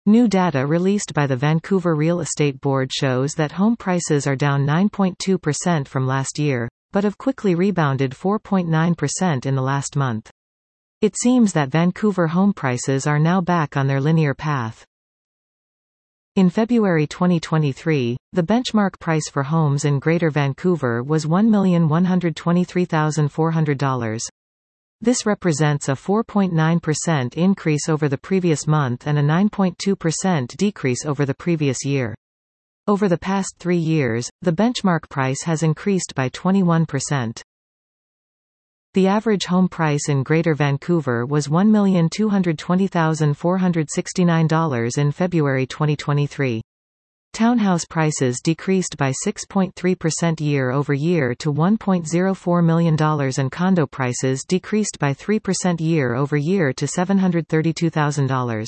New data released by the Vancouver Real Estate Board shows that home prices are down 9.2% from last year, but have quickly rebounded 4.9% in the last month. It seems that Vancouver home prices are now back on their linear path. In February 2023, the benchmark price for homes in Greater Vancouver was $1,123,400. This represents a 4.9% increase over the previous month and a 9.2% decrease over the previous year. Over the past 3 years, the benchmark price has increased by 21%. The average home price in Greater Vancouver was $1,220,469 in February 2023. Townhouse prices decreased by 6.3% year-over-year to $1.04 million and condo prices decreased by 3% year-over-year to $732,000.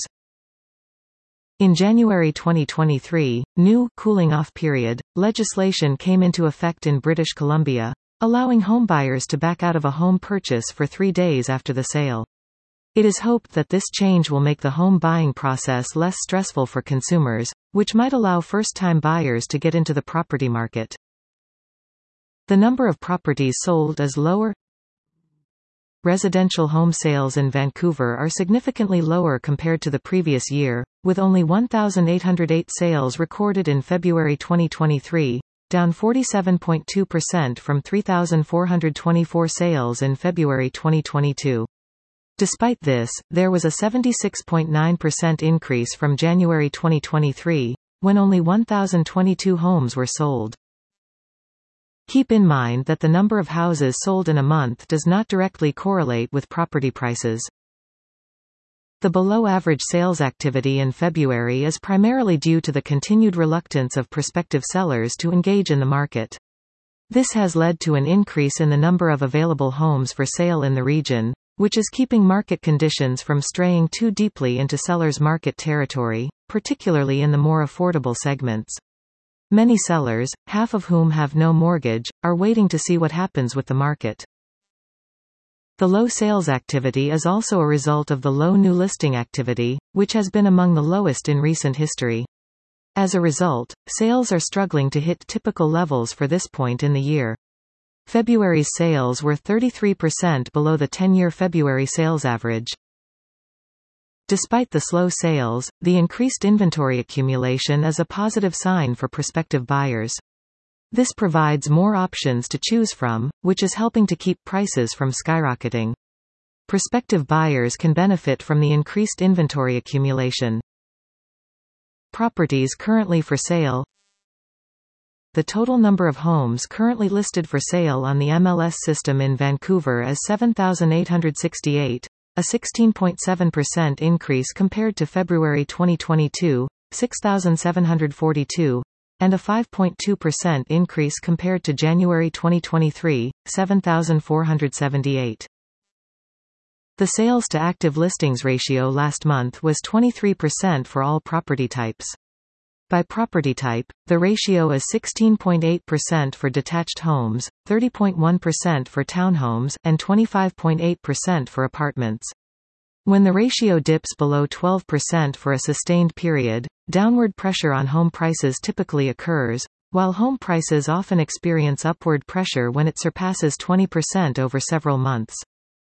In January 2023, new cooling-off period legislation came into effect in British Columbia, allowing homebuyers to back out of a home purchase for 3 days after the sale. It is hoped that this change will make the home buying process less stressful for consumers, which might allow first-time buyers to get into the property market. The number of properties sold is lower. Residential home sales in Vancouver are significantly lower compared to the previous year, with only 1,808 sales recorded in February 2023, down 47.2% from 3,424 sales in February 2022. Despite this, there was a 76.9% increase from January 2023, when only 1,022 homes were sold. Keep in mind that the number of houses sold in a month does not directly correlate with property prices. The below-average sales activity in February is primarily due to the continued reluctance of prospective sellers to engage in the market. This has led to an increase in the number of available homes for sale in the region, which is keeping market conditions from straying too deeply into sellers' market territory, particularly in the more affordable segments. Many sellers, half of whom have no mortgage, are waiting to see what happens with the market. The low sales activity is also a result of the low new listing activity, which has been among the lowest in recent history. As a result, sales are struggling to hit typical levels for this point in the year. February's sales were 33% below the 10-year February sales average. Despite the slow sales, the increased inventory accumulation is a positive sign for prospective buyers. This provides more options to choose from, which is helping to keep prices from skyrocketing. Prospective buyers can benefit from the increased inventory accumulation. Properties currently for sale. The total number of homes currently listed for sale on the MLS system in Vancouver is 7,868, a 16.7% increase compared to February 2022, 6,742, and a 5.2% increase compared to January 2023, 7,478. The sales to active listings ratio last month was 23% for all property types. By property type, the ratio is 16.8% for detached homes, 30.1% for townhomes, and 25.8% for apartments. When the ratio dips below 12% for a sustained period, downward pressure on home prices typically occurs, while home prices often experience upward pressure when it surpasses 20% over several months.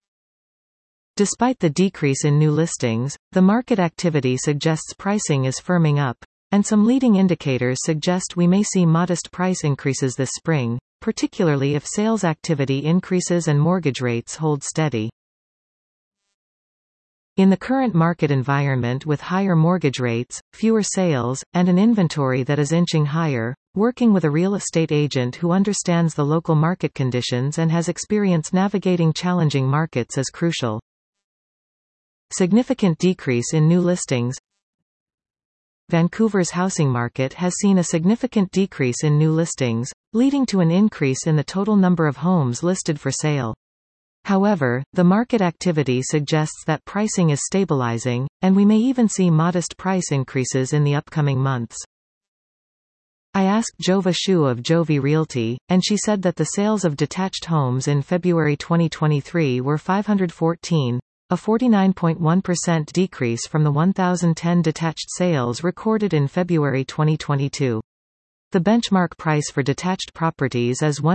Despite the decrease in new listings, the market activity suggests pricing is firming up, and some leading indicators suggest we may see modest price increases this spring, particularly if sales activity increases and mortgage rates hold steady. In the current market environment with higher mortgage rates, fewer sales, and an inventory that is inching higher, working with a real estate agent who understands the local market conditions and has experience navigating challenging markets is crucial. Significant decrease in new listings. Vancouver's housing market has seen a significant decrease in new listings, leading to an increase in the total number of homes listed for sale. However, the market activity suggests that pricing is stabilizing, and we may even see modest price increases in the upcoming months. I asked Jova Shu of Jovi Realty, and she said that the sales of detached homes in February 2023 were 514, a 49.1% decrease from the 1,010 detached sales recorded in February 2022. The benchmark price for detached properties is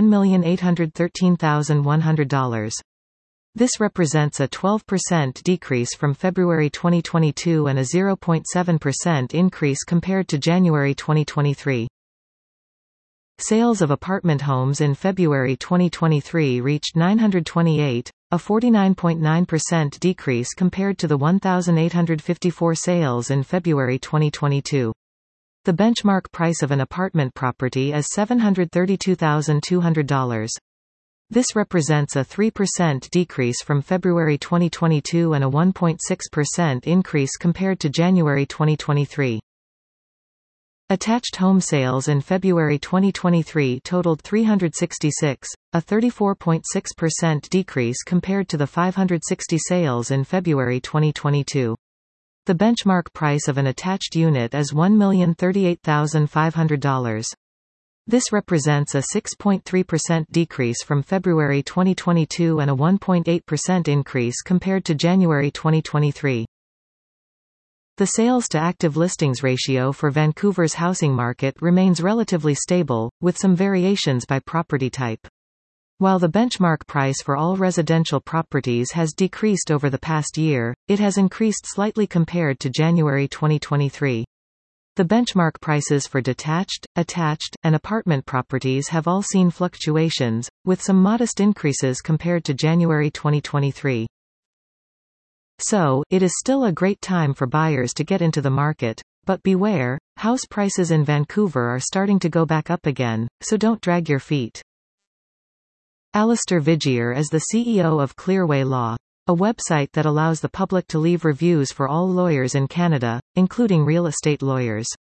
$1,813,100. This represents a 12% decrease from February 2022 and a 0.7% increase compared to January 2023. Sales of apartment homes in February 2023 reached 928, a 49.9% decrease compared to the 1,854 sales in February 2022. The benchmark price of an apartment property is $732,200. This represents a 3% decrease from February 2022 and a 1.6% increase compared to January 2023. Attached home sales in February 2023 totaled 366, a 34.6% decrease compared to the 560 sales in February 2022. The benchmark price of an attached unit is $1,038,500. This represents a 6.3% decrease from February 2022 and a 1.8% increase compared to January 2023. The sales-to-active listings ratio for Vancouver's housing market remains relatively stable, with some variations by property type. While the benchmark price for all residential properties has decreased over the past year, it has increased slightly compared to January 2023. The benchmark prices for detached, attached, and apartment properties have all seen fluctuations, with some modest increases compared to January 2023. So, it is still a great time for buyers to get into the market, but beware, house prices in Vancouver are starting to go back up again, so don't drag your feet. Alistair Vigier is the CEO of Clearway Law, a website that allows the public to leave reviews for all lawyers in Canada, including real estate lawyers.